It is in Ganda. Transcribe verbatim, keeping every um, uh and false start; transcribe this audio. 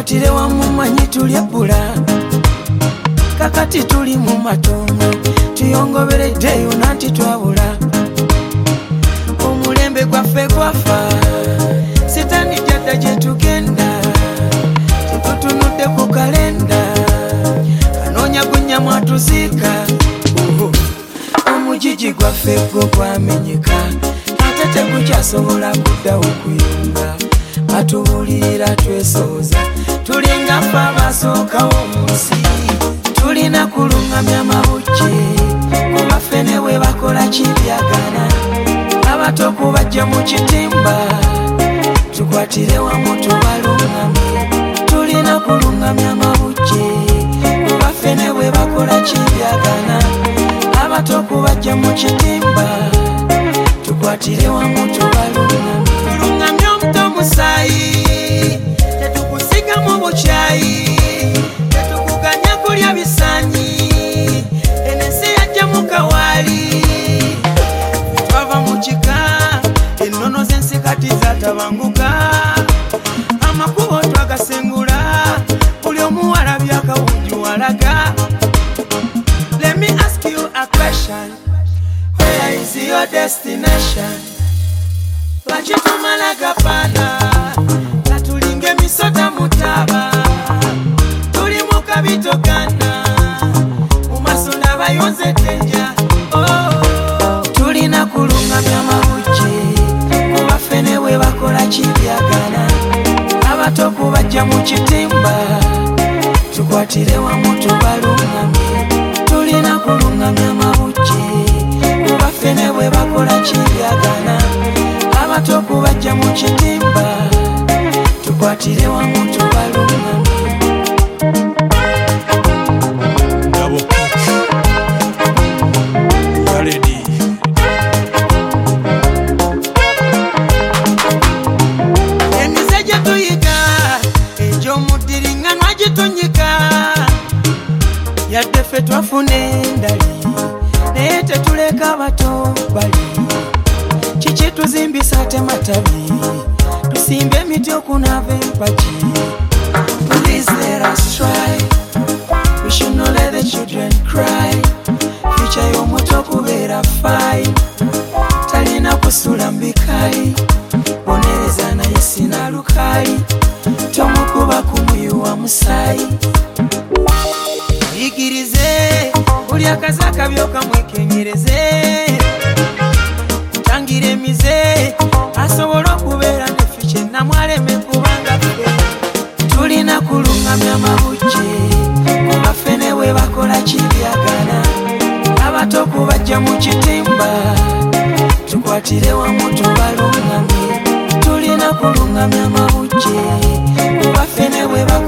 tukwatire wamu manyi tulyebula kakati tuli mu matondo tuyongobereddeyo nanti twabula omulembe gwaffe gwafa sitani jadda gye tugenda tutunudde ku kalenda kanoonya gunya mwatuziika omujiji gwaffe gwo gwamenyeka ate tegukyasobola kuddawo kuyunga batubulirira twesooza tulinga ffe abasookawo omunsi tulina kulungamya mabujje kuba ffene we bakola kibyagana abato kubajja mu kitimba tukwatire wamu tubalungamye tulina kulungamya mabujje kuba ffene we bakola kibyagana abato kubajja mu kitimba tukwatire wamu tubalungamye tulungamye omuto musaayi tetukusiga mu bukyayi tetukuganya kulya bisanyi enensi yajja mu kawaali twava mu kika ennono z'ensi kati zatabanguka amakubo twagasengula buli omuwala byakawunju walaga. Let me ask you a question, where is your destination? Lwaki tumala gapana katulinga emisota mutaba tuli mu kabitogana mu maaso n'abayonze tenja oh. Tulina kulungamya mabujje kuba ffene we bakola kibyagana abato kubajja mu kitimba tukwatire wamu tubalungamye tulina kulungamya mabujje kuba ffene we bakola kibyagana abato kubajja mu kitimba tukwatire wamu tubalungamye. Emize gye tuyiga egy'omuddiringanwa gitonyeka yadde ffe twafuna endali naye tetuleka abato bali kiki tuzimbisa ate matabi tusimbe emiti okunaava empagi. Please let us try, we should not let the children cry. Future y'omuto kubeera fine talina kusula mbikayi bonereza naye sina lukayi tomukuba kumuyuwa musaayi yigirize buli akazi akabyoka mwekenyereze tangira emize asobola okubeera neffe kyennamwaleme kubanga ffe tulina kulungamya mabujje kuba ffene we bakola kibyagana abato kubajja mu kitimba tukwatire wamu tubalungamye tulina kulungamya mabujje kuba ffene we